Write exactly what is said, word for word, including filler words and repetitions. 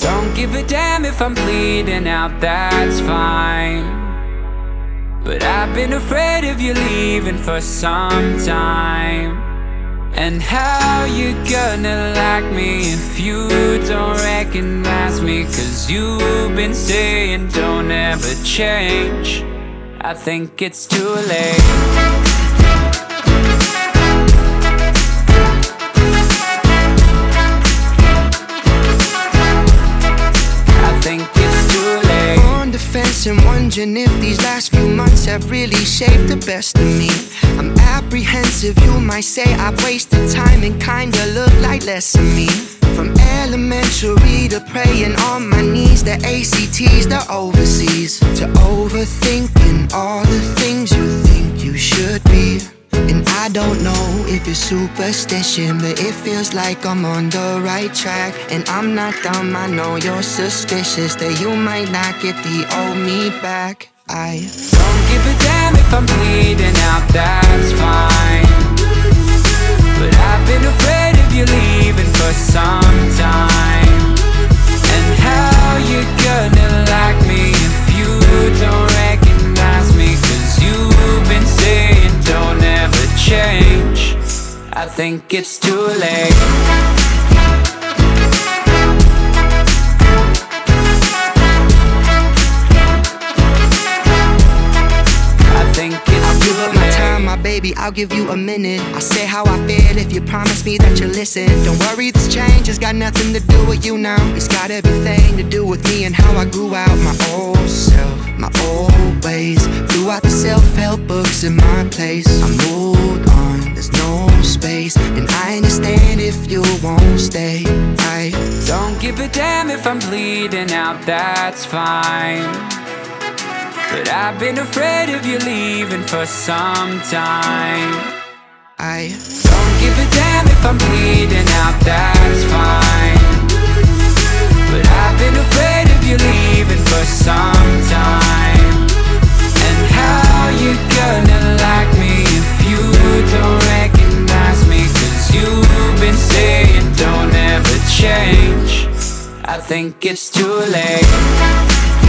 Don't give a damn if I'm bleeding out, that's fine. But I've been afraid of you leaving for some time. And how you gonna like me if you don't recognize me? Cause you've been saying don't ever change. I think it's too late. And wondering if these last few months have really shaped the best of me. I'm apprehensive, you might say I've wasted time and kinda look like less of me. From elementary to praying on my knees, the A C Ts, the overseas, to overthinking all the things you think you should be. And I don't know if it's superstition, but it feels like I'm on the right track. And I'm not dumb, I know you're suspicious that you might not get the old me back. I don't give a damn if I'm bleeding out, that's fine. But I've been afraid of you leaving for some time. And how you gonna like me if you don't recognize me? Cause you've been saying don't ever change. I think it's too late. Baby, I'll give you a minute. I'll say how I feel if you promise me that you'll listen. Don't worry, this change has got nothing to do with you now. It's got everything to do with me and how I grew out my old self, my old ways. Threw out the self-help books in my place. I moved on, there's no space. And I understand if you won't stay. I don't give a damn if I'm bleeding out, that's fine. But I've been afraid of you leaving for some time. I don't give a damn if I'm bleeding out, that's fine. But I've been afraid of you leaving for some time. And how you gonna like me if you don't recognize me? Cause you've been saying don't ever change. I think it's too late.